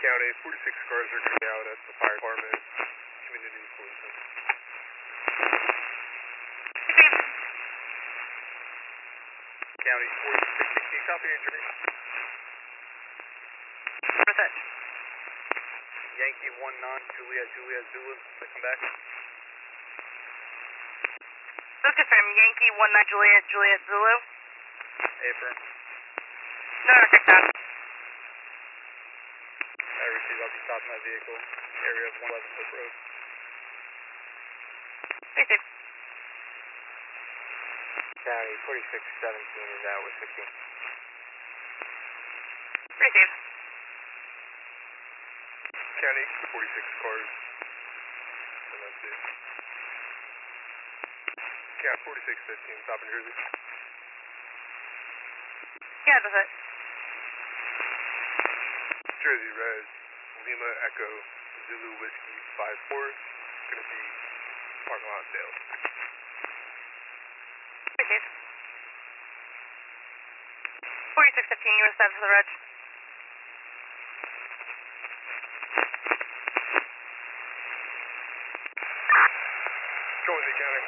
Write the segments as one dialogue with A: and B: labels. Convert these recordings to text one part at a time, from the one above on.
A: County, 46 cars are going out at the fire department, community policing. County, 4616, copy entry.
B: What's that?
A: Yankee 19, Juliet, Zulu, come back.
B: Let's confirm, Yankee 19, Juliet, Zulu.
A: Affirm.
B: No, check down.
A: I received, I'll be stopping my vehicle, area of 111 Hope Road.
B: Received.
A: County, 4617 is out with 16.
B: Received.
A: County, 46 cars. And that's it. Yeah, 4615, top in Jersey.
B: Yeah, that's it.
A: Jersey Res, Lima Echo, Zulu Whiskey 54. Gonna be parking lot sales.
B: Received. 4615, US 7 for the reg.
A: Going to county.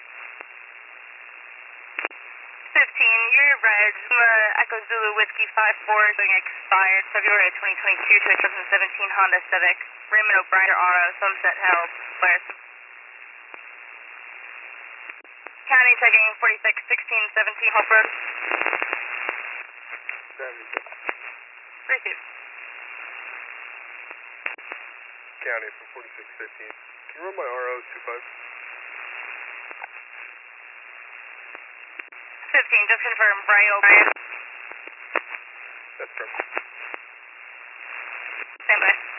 B: 15, your reg, Echo Zulu Whiskey 54, being expired February 2022 to a 2017 Honda Civic. Raymond O'Brien Auto, Sunset Hill, Blair. County checking 461617 Hope Road.
A: 70.
B: Received.
A: County from 4615. Can you run my RO 25?
B: 15, just confirm, Brian O'Brien.
A: That's correct.
B: Stand by.